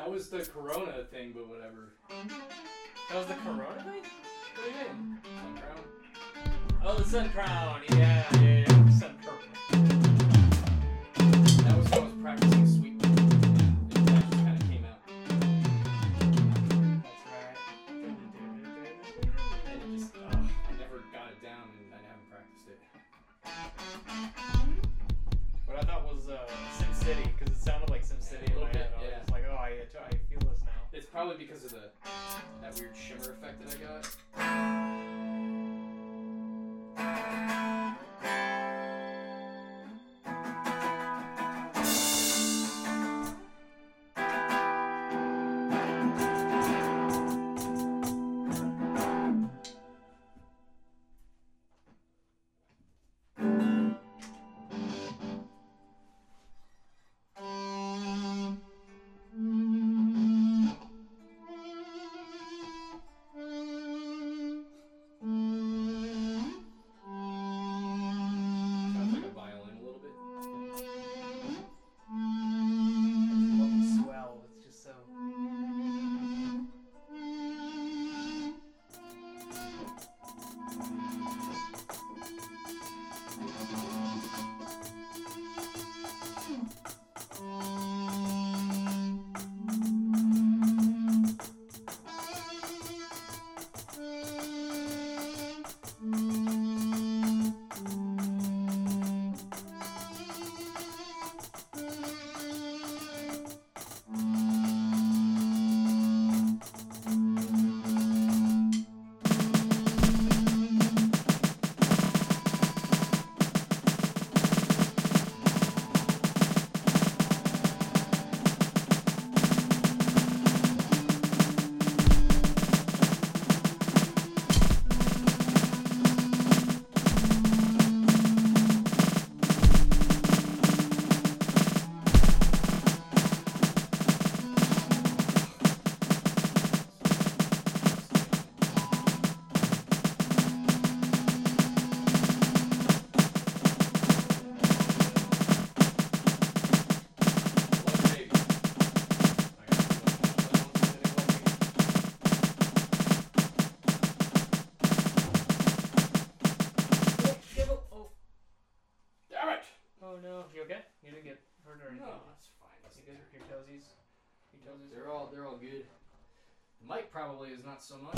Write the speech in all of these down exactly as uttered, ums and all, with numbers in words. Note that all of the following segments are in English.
That was the Corona thing, but whatever. That was the Corona thing? What do you mean? Sun Crown? Oh, the Sun Crown. Yeah, yeah, yeah. Sun Crown. That was when I was practicing sweep. It just kind of came out. That's right. And it just, uh, I never got it down and I haven't practiced it. What I thought was uh, Sim City, because it sounded like Sim City in my head. I was yeah. just like, oh, I, I feel this now. It's probably because of the that weird shimmer effect that I got. They're all they're all good. The mic probably is not so much.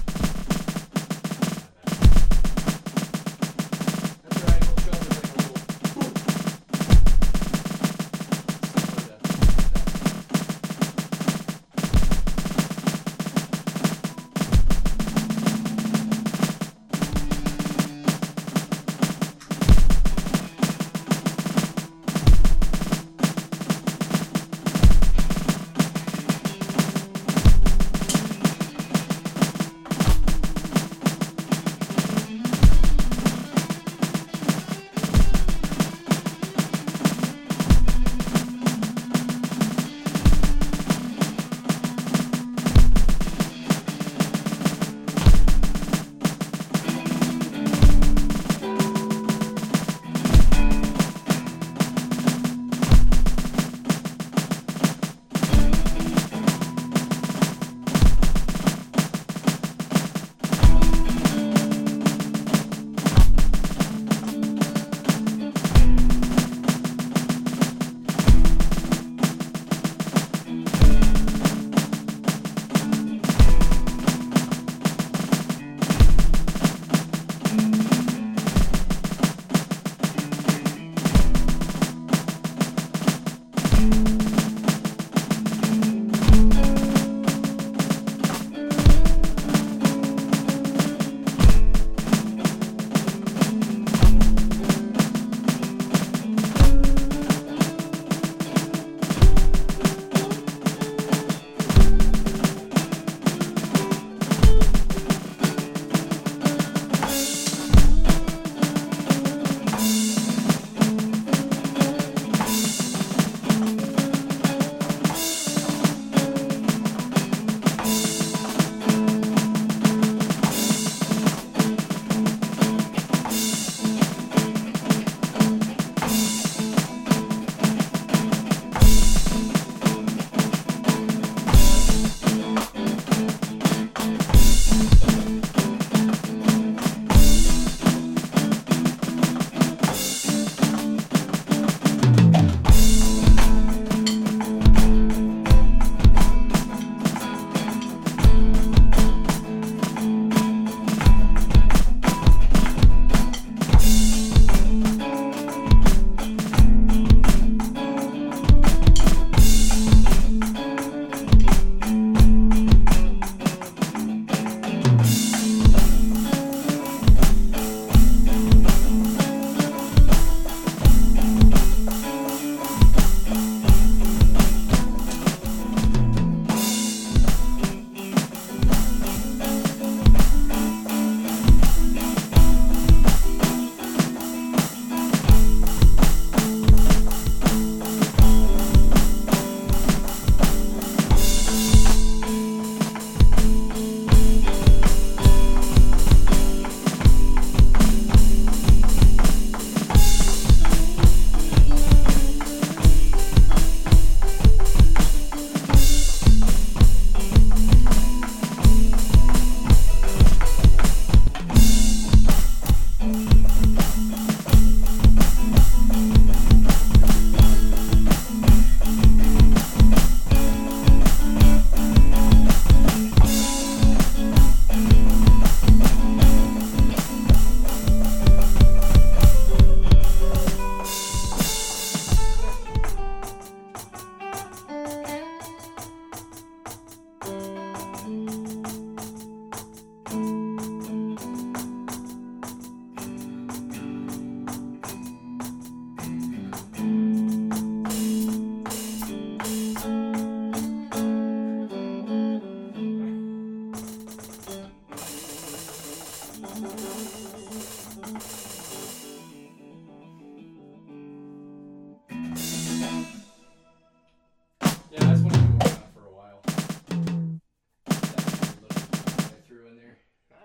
That's alright, we'll show them like a little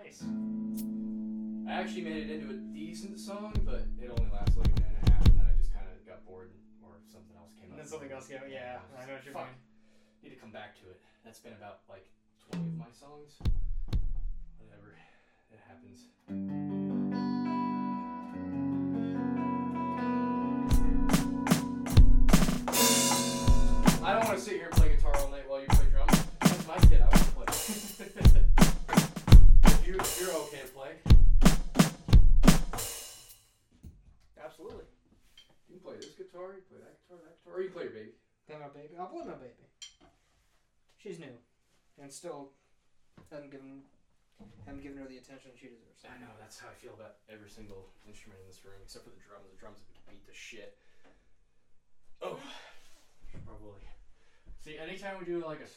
Nice. I actually made it into a decent song, but it only lasted like a minute and a half, and then I just kind of got bored, or something else came And up. then something else came. Yeah, I know what you Fuck. mean. Need to come back to it. That's been about like twenty of my songs. Whatever. It happens. I don't want to sit here and play guitar all night while you play drums. That's my kid. I want to play. if, you, if you're okay to play. Absolutely. You can play this guitar, you can play that guitar, that guitar, or you can play your baby. Play my baby. I'll play my baby. She's new, and still haven't given haven't given her the attention she deserves. I know, that's how I feel about every single instrument in this room, except for the drums. The drums beat the shit. Oh, should probably. See, anytime we do like a